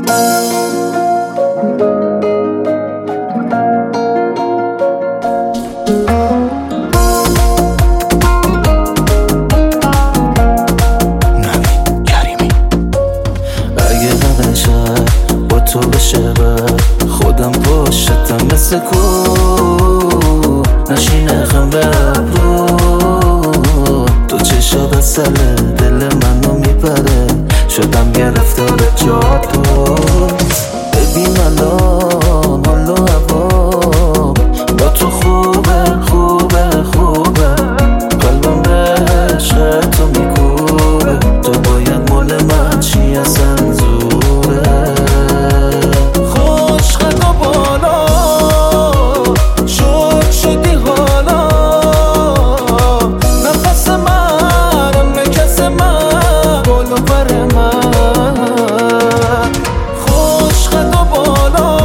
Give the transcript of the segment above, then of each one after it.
با تو بشه خودم پشتم مثل کو نشینه خم به ابرو تو چشا بسله دل منو میپره شدم گرفتار جادو ببین الان حال و هوام با تو خوبه خوبه خوبه قلبم به عشق تو میکوبه تو باید مال من چی اصلا زوره خوش خدا بالا شد شدی حالا نفس من نکس من بالا بر من خوش خدا بالا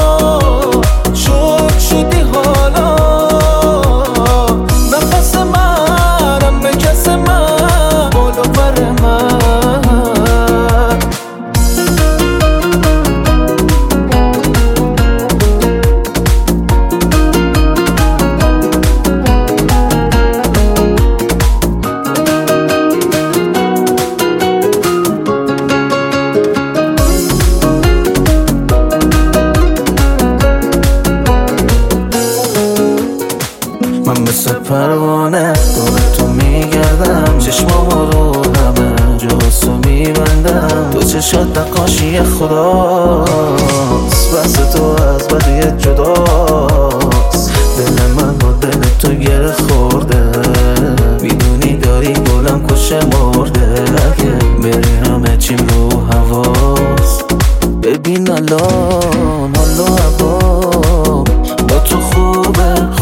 شد شدی حالا نفس من نکس من بالا بر من من مثل پروانه دور تو میگردم چشمامو رو همه جاسو میبندم تو چشات نقاشی خداست بس تو از بدیت جداست دل من با دل تو گره خورده میدونی داری گلم کشه مرده اگه بری همه چیم رو هواست ببین الان حال و هوام با تو خوبه